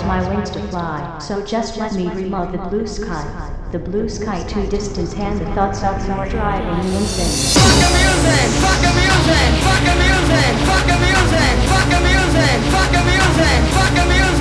my wings to fly. So just let me dream of the blue sky. The blue sky too distant and the thoughts of you are driving me insane. Fuck amusing, fuck amusing, fuck amusing, fuck amusing, fuck amusing, fuck amusing, fuck amusing.